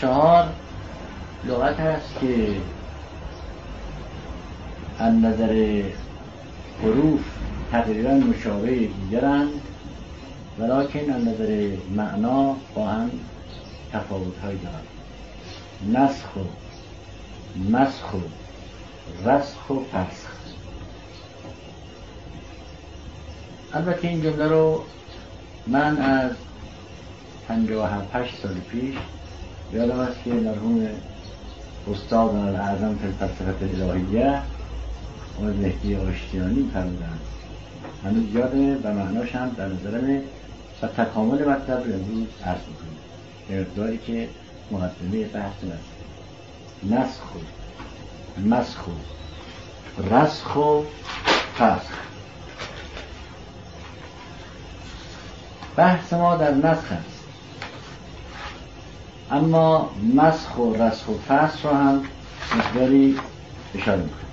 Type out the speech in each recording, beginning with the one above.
4 لغت هست که از نظر حروف تقریبا مشابه دیگرند، ولیکن از نظر معنا با هم تفاوت‌هایی دارند. نسخ و مسخ و رسخ و فسخ. البته این جمله رو من از 57 سال پیش یادم است که مرحوم استاد اعظم فی الفلسفه الالهیه آقای مهدی آشتیانی فرمودند، هنوز یاده و معناش هم در نظرمه و تکامل مطلب رو امروز عرض می‌کنیم به مقداری که مقدمه بحث است. نسخ و مسخ و رسخ و فسخ. بحث ما در نسخ است، اما مسخ و رسخ و فسخ رو هم مقداری اشاره می‌کنیم.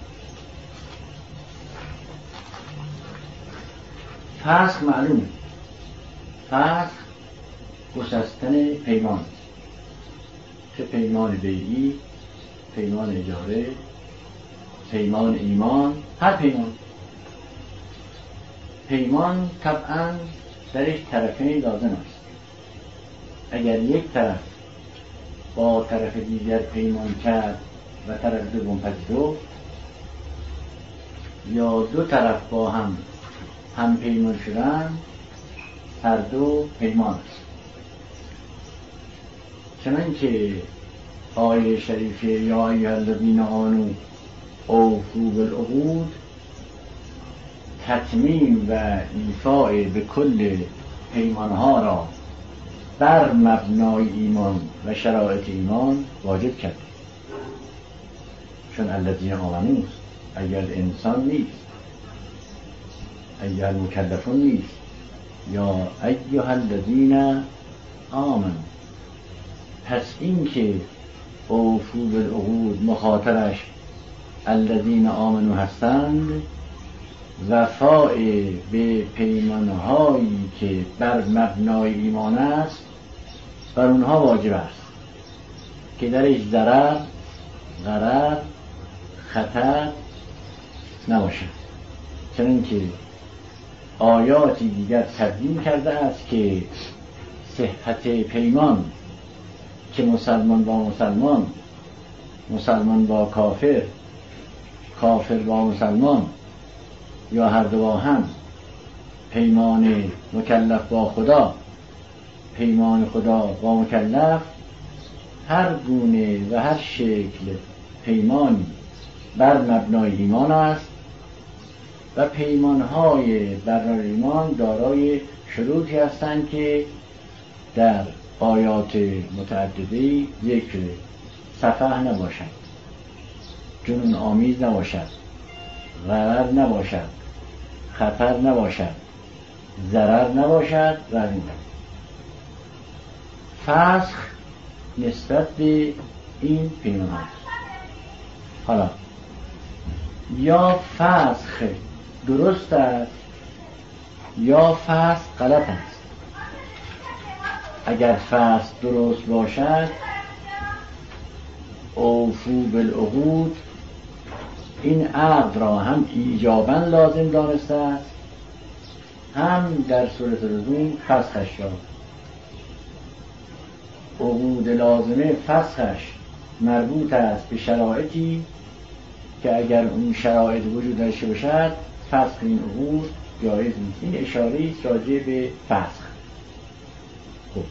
فسخ معلومه، فسخ گسستن پیمان، چه پیمان بیعی، پیمان اجاره، پیمان ایمان، هر پیمان. پیمان طبعا درش طرفین لازم است. اگر یک طرف با طرف دیگر پیمان کرد و طرف دوم پذیرفت، یا دو طرف با هم پیمان شدن، هر دو پیمان است. چنانکه آیه شریفه یا ایها الذین آمنوا اوفوا بالعقود تتمیم و ایفاء به کل پیمانها را بر مبنای ایمان و شرایط ایمان واجب کرد، چون الذین آمنوا اگر انسان نیست، اگر مکلفون نیست، یا ایها الذین آمنوا. پس این که اوفوا بالعقود مخاطرش الذین آمنوا هستند، وفاء به پیمانهایی که بر مبنای ایمان است بر اونها واجب است که درش ضرر، غرر، خطر نباشد. چنانکه آیاتی دیگر تبیین کرده است که صحت پیمان که مسلمان با مسلمان، مسلمان با کافر، کافر با مسلمان، یا هر دو با هم، پیمان مکلف با خدا، پیمان خدا با مکلف، هر گونه و هر شکل پیمانی بر مبنای ایمان است و پیمانهای بر مبنای ایمان دارای شروطی هستند که در آیات متعدده یک سفه نباشد، جنون آمیز نباشد، غرر نباشد، خطر نباشد، ضرر نباشد و این فسخ نسبت به این پیمان است. حالا یا فسخ درست است یا فسخ غلط است. اگر فسخ درست باشد، اوفوا بالعقود این عقد را هم ایجاباً لازم دانسته است، هم در صورت لزوم فسخش را. عقود لازمه فسخش مربوط است به شرایطی که اگر اون شرایط وجود داشته باشد فسخ این عقود جایز نیست. این اشاره است راجع به فسخ. خب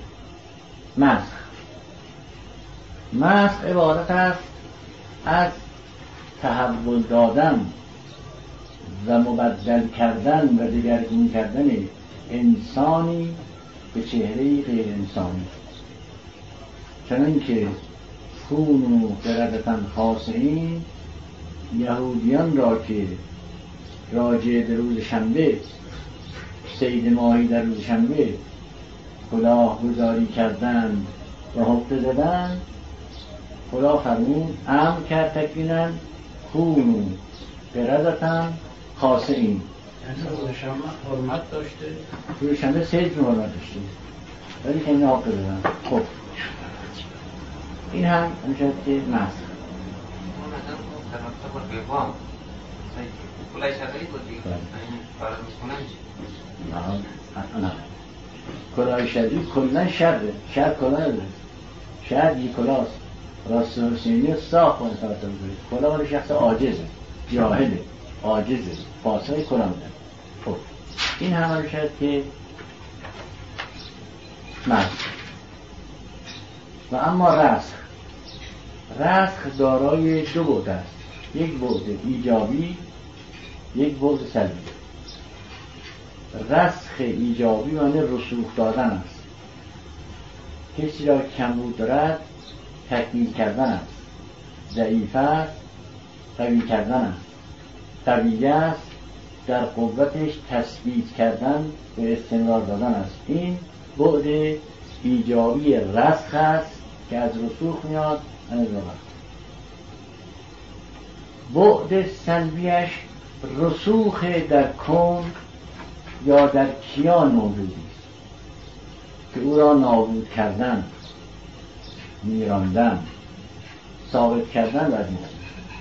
مسخ عبارت است از تحول دادن و مبدل کردن و دگرگون کردن انسانی به چهره غیر انسانی. چنانکه کونوا قردة خاسئین، یهودیان را که راجع به روز شنبه، صید ماهی در روز شنبه کلاه گذاری کردند و حقه زدند، خدا فرمود امر کرد تکویناً کونوا قردة خاسئین. روز شنبه حرمت داشته، روز شنبه صید حرمت داشته، ولی که این حقه زدند. خب این هم میشه که مسخ. نه کلاه شرعی کلن شره، شر کلاه نداره، شر یک کلاست. راست حسینی صاف کنه توسط بکنید. کلاه مال شخص عاجزه، جاهله، عاجزه، فاسقه کلاه میدن. خب این هم میشه که مسخ. و اما رسخ دارای دو بعد است، یک بعد ایجابی، یک بعد سلبی. رسخ ایجابی معنی رسوخ دادن است، کسی را کمبود دارد تکمیل کردن است، ضعیف است قوی کردن است، قوی است در قوتش تثبیت کردن و استمرار دادن است. این بعد ایجابی رسخ است که از رسوخ میاد. بعد سلبیش رسوخ در کون یا در کیان موجودی است که او را نابود کردن، میراندن، ثابت کردن و از این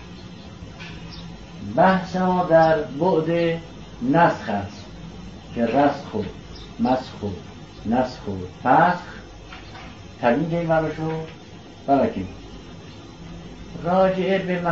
بحث ما در بعد نسخ است که رسخ و مسخ و نسخ و فسخ طبیعی که این براشو برکیم راجعه به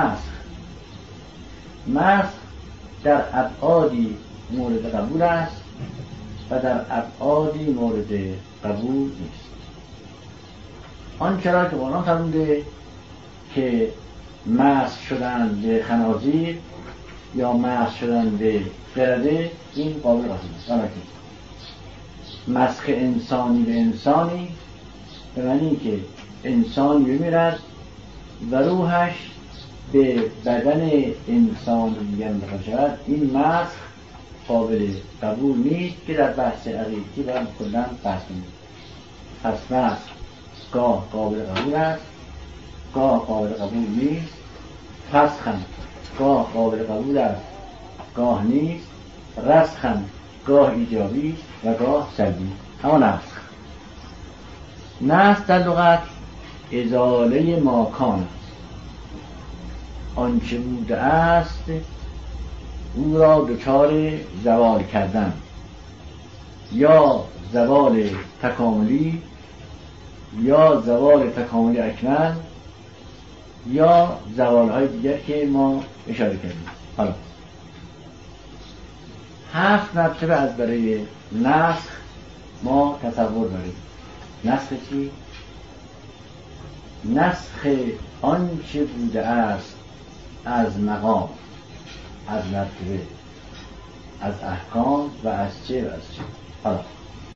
مسخ در ابعادی مورد قبول است و در ابعادی مورد قبول نیست. آنچه را که قرآن فرموده که مسخ شدن به خنازیر یا مسخ شدن به قرده، این قابل قبول است. مسخ انسانی به انسانی به معنی که انسانی بمیرد و روحش به بدن انسان دیگر منتقل شود، این مسخ قابل قبول نیست که در بحث عقیدی باید کلاً بحث کنیم. پس مسخ گاه قابل قبول است، گاه قابل قبول نیست. فسخ هم گاه قابل قبول است، گاه نیست. رسخ هم گاه ایجابی و گاه سلبی. اما نسخ در لغت ازاله ماکان است، آنچه بوده است او را دچار زوال کردن، یا زوال تکاملی یا زوال تکاملی اکمل یا زوالهای دیگر که ما اشاره کردیم. حالا 7 مرتبه از برای نسخ ما تصور داریم. نسخ چی؟ نسخ آنچه بوده است از مقام، از مرتبه، از احکام و از چه و از چه. حالا